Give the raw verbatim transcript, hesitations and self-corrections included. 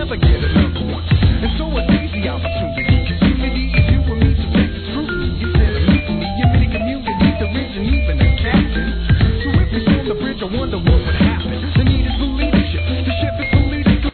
never get another one. And so it's easy opportunity. Community is you and me, subject to scrutiny. You said a me for me, in many communities, there isn't even a captain. So if it's on the bridge, I wonder what